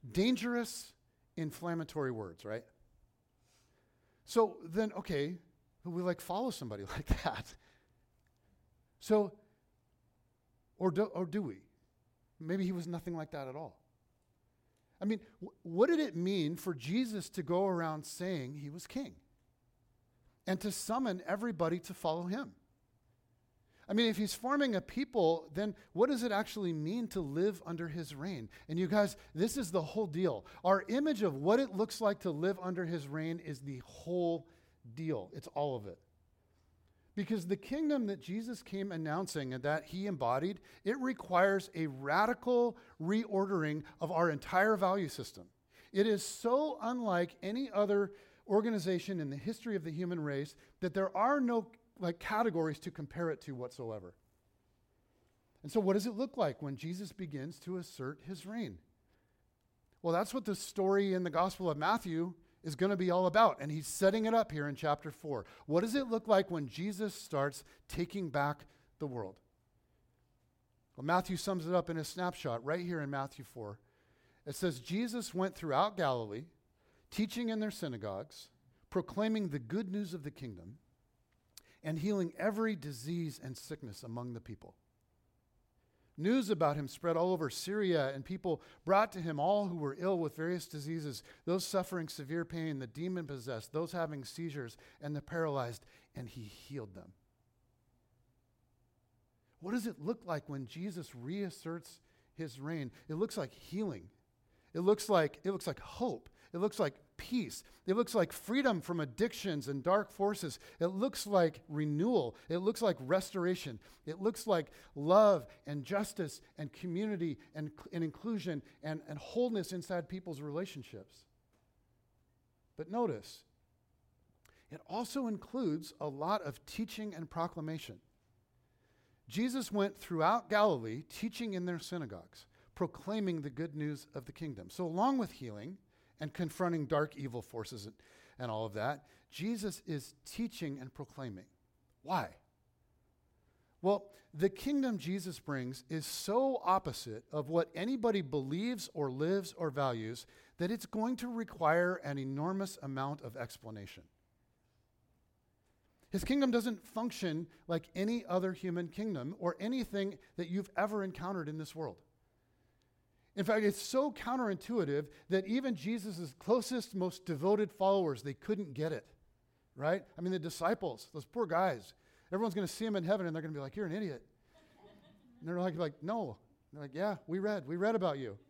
dangerous, inflammatory words, right? So then, okay, we like follow somebody like that. So, or do, or do we? Maybe he was nothing like that at all. I mean, w- what did it mean for Jesus to go around saying he was king and to summon everybody to follow him? I mean, if he's forming a people, then what does it actually mean to live under his reign? And you guys, this is the whole deal. Our image of what it looks like to live under his reign is the whole deal. It's all of it. Because the kingdom that Jesus came announcing and that he embodied, it requires a radical reordering of our entire value system. It is so unlike any other organization in the history of the human race that there are no like categories to compare it to whatsoever. And so what does it look like when Jesus begins to assert his reign? Well, that's what the story in the Gospel of Matthew is going to be all about. And he's setting it up here in chapter four. What does it look like when Jesus starts taking back the world? Well, Matthew sums it up in a snapshot right here in Matthew four. It says, Jesus went throughout Galilee, teaching in their synagogues, proclaiming the good news of the kingdom, and healing every disease and sickness among the people. News about him spread all over Syria, and people brought to him all who were ill with various diseases, those suffering severe pain, the demon-possessed, those having seizures, and the paralyzed, and he healed them. What does it look like when Jesus reasserts his reign? It looks like healing. It looks like, it looks like hope. It looks like peace. It looks like freedom from addictions and dark forces. It looks like renewal. It looks like restoration. It looks like love and justice and community and, and inclusion and, and wholeness inside people's relationships. But notice, it also includes a lot of teaching and proclamation. Jesus went throughout Galilee teaching in their synagogues, proclaiming the good news of the kingdom. So along with healing and confronting dark evil forces and, and all of that, Jesus is teaching and proclaiming. Why? Well, the kingdom Jesus brings is so opposite of what anybody believes or lives or values that it's going to require an enormous amount of explanation. His kingdom doesn't function like any other human kingdom or anything that you've ever encountered in this world. In fact, it's so counterintuitive that even Jesus' closest, most devoted followers, they couldn't get it, right? I mean, the disciples, those poor guys, everyone's going to see him in heaven and they're going to be like, you're an idiot. And they're like, like no. They're like, yeah, we read. We read about you.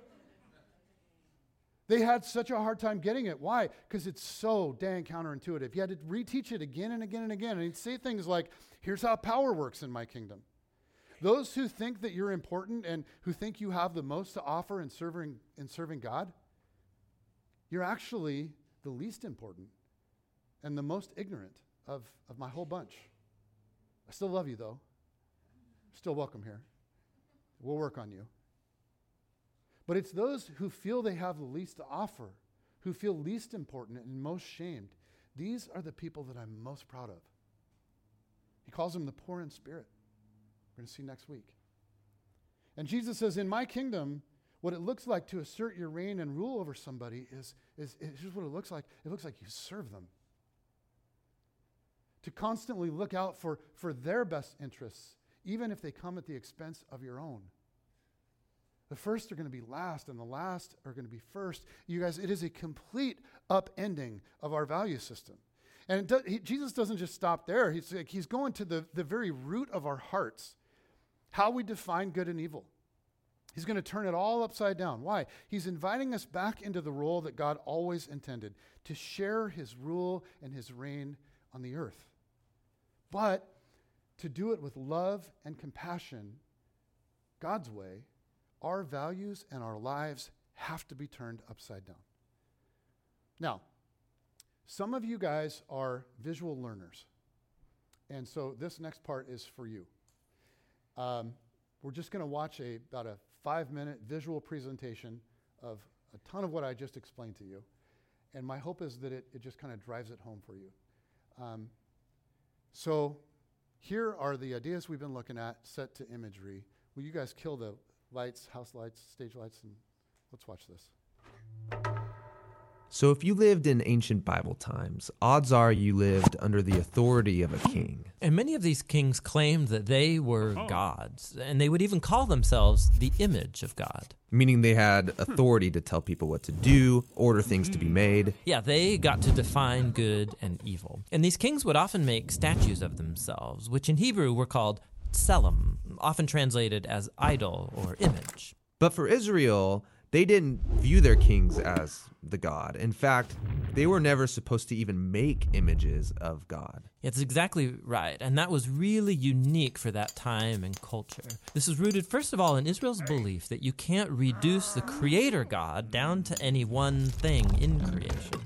They had such a hard time getting it. Why? Because it's so dang counterintuitive. You had to reteach it again and again and again. And he'd say things like, here's how power works in my kingdom. Those who think that you're important and who think you have the most to offer in serving, in serving God, you're actually the least important and the most ignorant of, of my whole bunch. I still love you, though. Still welcome here. We'll work on you. But it's those who feel they have the least to offer, who feel least important and most shamed. These are the people that I'm most proud of. He calls them the poor in spirit. We're going to see next week. And Jesus says, in my kingdom, what it looks like to assert your reign and rule over somebody is, is, is here's what it looks like. It looks like you serve them. To constantly look out for, for their best interests, even if they come at the expense of your own. The first are going to be last, and the last are going to be first. You guys, it is a complete upending of our value system. And it do, he, Jesus doesn't just stop there. He's, like, he's going to the, the very root of our hearts, how we define good and evil. He's going to turn it all upside down. Why? He's inviting us back into the role that God always intended, to share his rule and his reign on the earth. But to do it with love and compassion, God's way, our values and our lives have to be turned upside down. Now, some of you guys are visual learners. And so this next part is for you. Um, we're just going to watch a about a five-minute visual presentation of a ton of what I just explained to you. And my hope is that it, it just kind of drives it home for you. Um, so here are the ideas we've been looking at set to imagery. Will you guys kill the lights, house lights, stage lights, and let's watch this. So if you lived in ancient Bible times, odds are you lived under the authority of a king. And many of these kings claimed that they were gods, and they would even call themselves the image of God. Meaning they had authority to tell people what to do, order things to be made. Yeah, they got to define good and evil. And these kings would often make statues of themselves, which in Hebrew were called tselem, often translated as idol or image. But for Israel, they didn't view their kings as the God. In fact, they were never supposed to even make images of God. That's exactly right, and that was really unique for that time and culture. This is rooted, first of all, in Israel's belief that you can't reduce the creator God down to any one thing in creation.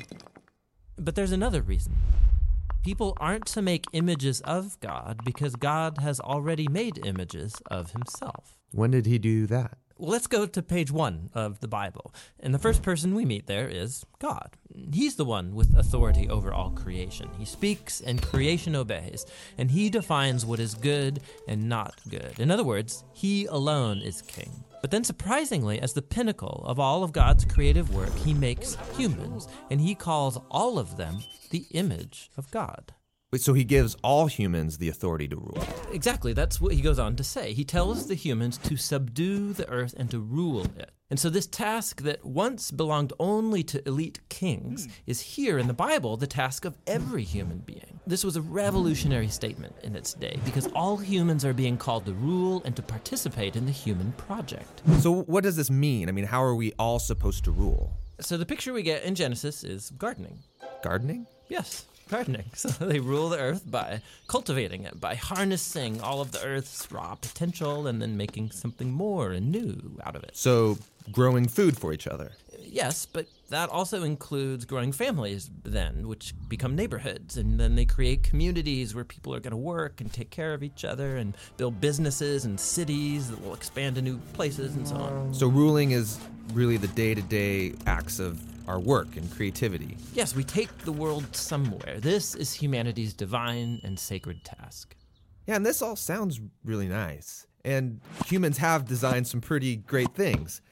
But there's another reason. People aren't to make images of God because God has already made images of himself. When did he do that? Well, let's go to page one of the Bible. And the first person we meet there is God. He's the one with authority over all creation. He speaks and creation obeys, and he defines what is good and not good. In other words, he alone is king. But then surprisingly, as the pinnacle of all of God's creative work, he makes humans, and he calls all of them the image of God. So he gives all humans the authority to rule. Exactly, that's what he goes on to say. He tells the humans to subdue the earth and to rule it. And so this task that once belonged only to elite kings is here in the Bible the task of every human being. This was a revolutionary statement in its day because all humans are being called to rule and to participate in the human project. So what does this mean? I mean, how are we all supposed to rule? So the picture we get in Genesis is gardening. Gardening? Yes. Gardening. So they rule the earth by cultivating it, by harnessing all of the earth's raw potential and then making something more and new out of it. So growing food for each other. Yes, but that also includes growing families then, which become neighborhoods, and then they create communities where people are going to work and take care of each other and build businesses and cities that will expand to new places and so on. So ruling is really the day-to-day acts of our work and creativity. Yes, we take the world somewhere. This is humanity's divine and sacred task. Yeah, and this all sounds really nice. And humans have designed some pretty great things.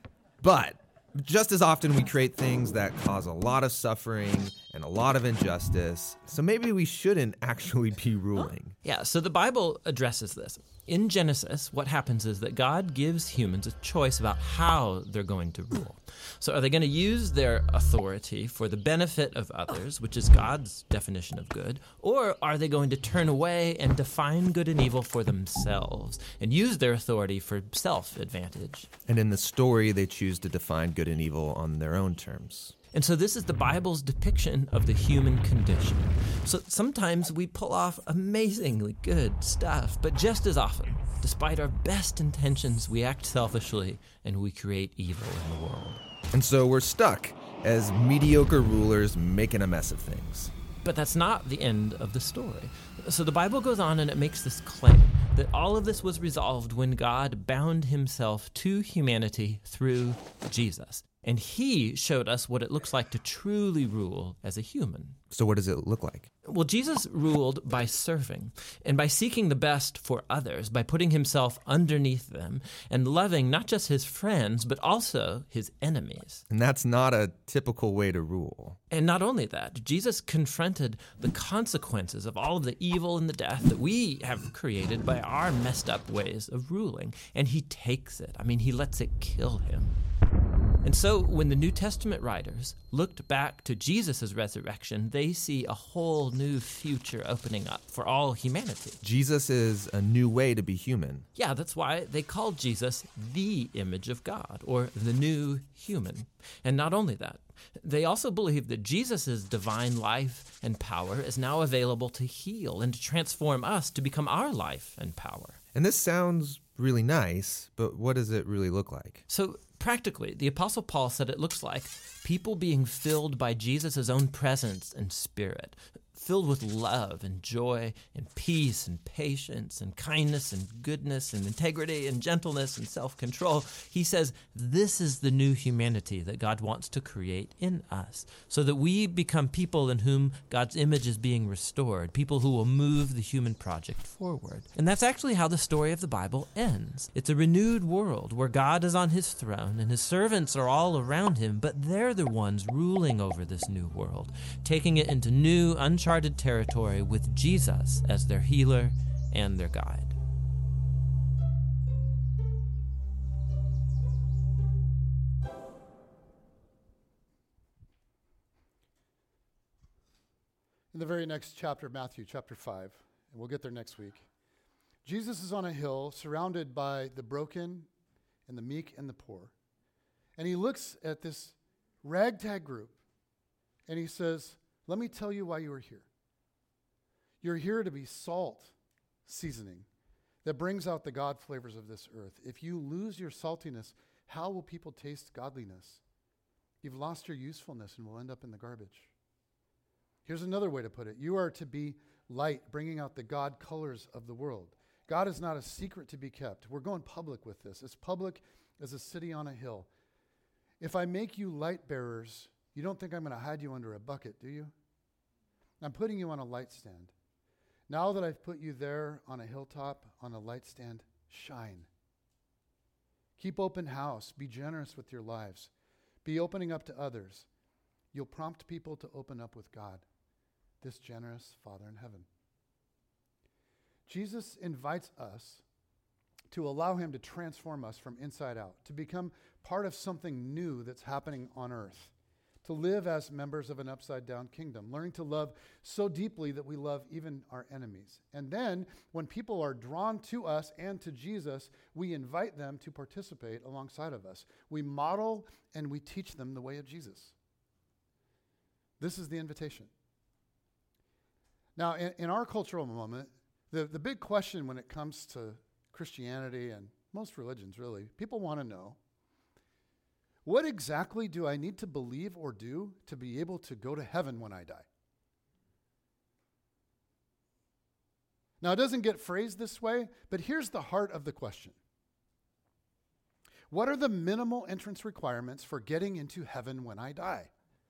But just as often we create things that cause a lot of suffering and a lot of injustice. So maybe we shouldn't actually be ruling. Yeah, so the Bible addresses this. In Genesis, what happens is that God gives humans a choice about how they're going to rule. So are they going to use their authority for the benefit of others, which is God's definition of good, or are they going to turn away and define good and evil for themselves and use their authority for self-advantage? And in the story, they choose to define good and evil on their own terms. And so this is the Bible's depiction of the human condition. So sometimes we pull off amazingly good stuff, but just as often, despite our best intentions, we act selfishly and we create evil in the world. And so we're stuck as mediocre rulers making a mess of things. But that's not the end of the story. So the Bible goes on and it makes this claim that all of this was resolved when God bound himself to humanity through Jesus. And he showed us what it looks like to truly rule as a human. So what does it look like? Well, Jesus ruled by serving and by seeking the best for others, by putting himself underneath them and loving not just his friends, but also his enemies. And that's not a typical way to rule. And not only that, Jesus confronted the consequences of all of the evil and the death that we have created by our messed up ways of ruling. And he takes it. I mean, he lets it kill him. And so when the New Testament writers looked back to Jesus' resurrection, they see a whole new future opening up for all humanity. Jesus is a new way to be human. Yeah, that's why they called Jesus the image of God, or the new human. And not only that, they also believe that Jesus' divine life and power is now available to heal and to transform us to become our life and power. And this sounds really nice, but what does it really look like? So practically, the Apostle Paul said it looks like people being filled by Jesus' own presence and spirit. filled with love and joy and peace and patience and kindness and goodness and integrity and gentleness and self-control. He says this is the new humanity that God wants to create in us so that we become people in whom God's image is being restored, people who will move the human project forward. And that's actually how the story of the Bible ends. It's a renewed world where God is on his throne and his servants are all around him, but they're the ones ruling over this new world, taking it into new, uncharted uncharted territory with Jesus as their healer and their guide. In the very next chapter, Matthew chapter five, and we'll get there next week, Jesus is on a hill surrounded by the broken and the meek and the poor. And he looks at this ragtag group and he says, let me tell you why you are here. You're here to be salt seasoning that brings out the God flavors of this earth. If you lose your saltiness, how will people taste godliness? You've lost your usefulness and will end up in the garbage. Here's another way to put it. You are to be light, bringing out the God colors of the world. God is not a secret to be kept. We're going public with this. As public as a city on a hill. If I make you light bearers, you don't think I'm going to hide you under a bucket, do you? I'm putting you on a light stand. Now that I've put you there on a hilltop, on a light stand, shine. Keep open house. Be generous with your lives. Be opening up to others. You'll prompt people to open up with God, this generous Father in heaven. Jesus invites us to allow him to transform us from inside out, to become part of something new that's happening on earth, to live as members of an upside-down kingdom, learning to love so deeply that we love even our enemies. And then, when people are drawn to us and to Jesus, we invite them to participate alongside of us. We model and we teach them the way of Jesus. This is the invitation. Now, in, in our cultural moment, the, the big question when it comes to Christianity and most religions, really, people want to know, what exactly do I need to believe or do to be able to go to heaven when I die? Now, it doesn't get phrased this way, but here's the heart of the question. What are the minimal entrance requirements for getting into heaven when I die?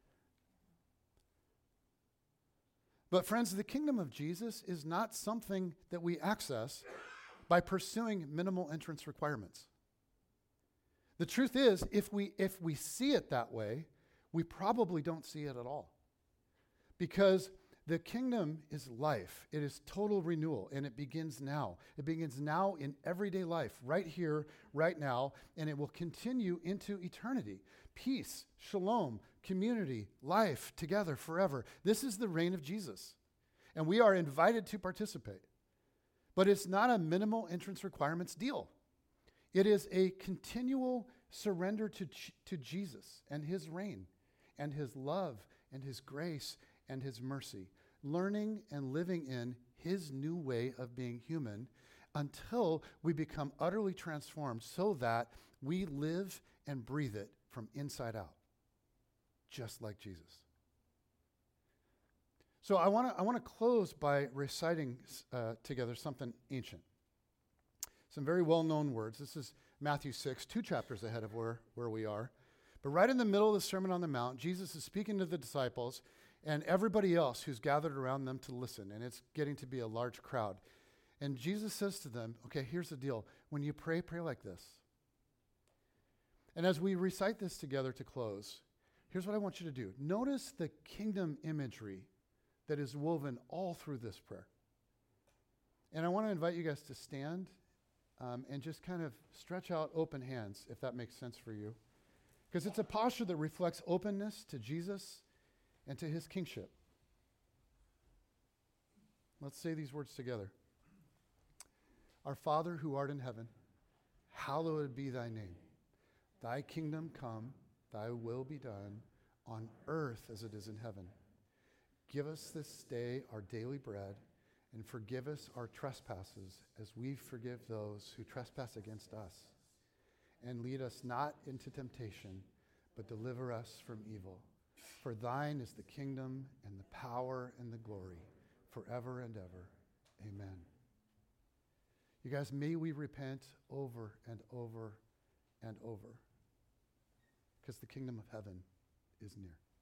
But friends, the kingdom of Jesus is not something that we access by pursuing minimal entrance requirements. The truth is, if we if we see it that way, we probably don't see it at all. Because the kingdom is life. It is total renewal, and it begins now. It begins now in everyday life, right here, right now, and it will continue into eternity. Peace, shalom, community, life together forever. This is the reign of Jesus, and we are invited to participate. But it's not a minimal entrance requirements deal. It is a continual surrender to, to Jesus and his reign and his love and his grace and his mercy, learning and living in his new way of being human until we become utterly transformed so that we live and breathe it from inside out, just like Jesus. So I want to I want to close by reciting uh, together something ancient. Some very well-known words. This is Matthew six, two chapters ahead of where, where we are. But right in the middle of the Sermon on the Mount, Jesus is speaking to the disciples and everybody else who's gathered around them to listen, and it's getting to be a large crowd. And Jesus says to them, okay, here's the deal. When you pray, pray like this. And as we recite this together to close, here's what I want you to do. Notice the kingdom imagery that is woven all through this prayer. And I want to invite you guys to stand um, and just kind of stretch out open hands, if that makes sense for you. Because it's a posture that reflects openness to Jesus and to his kingship. Let's say these words together. Our Father who art in heaven, hallowed be thy name. Thy kingdom come, thy will be done, on earth as it is in heaven. Give us this day our daily bread, and forgive us our trespasses as we forgive those who trespass against us. And lead us not into temptation, but deliver us from evil. For thine is the kingdom and the power and the glory forever and ever. Amen. You guys, may we repent over and over and over, because the kingdom of heaven is near.